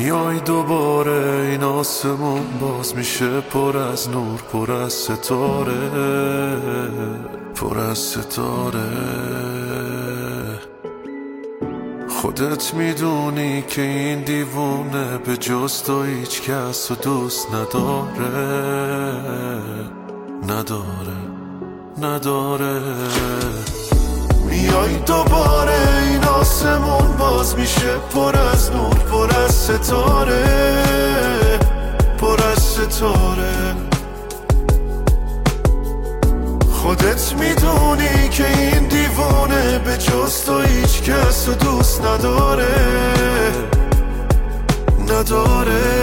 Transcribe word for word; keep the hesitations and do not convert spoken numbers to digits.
میای دوباره این آسمون باز میشه پر از نور، پر از ستاره، پر از ستاره. خودت میدونی که این دیوونه به جز تو هیچ کس و دوست نداره، نداره، نداره. میای دوباره این آسمون باز میشه پر از نور، پر از ستاره، پر از ستاره. خودت میدونی که این دیوانه به جز تو هیچ کس و دوست نداره، نداره.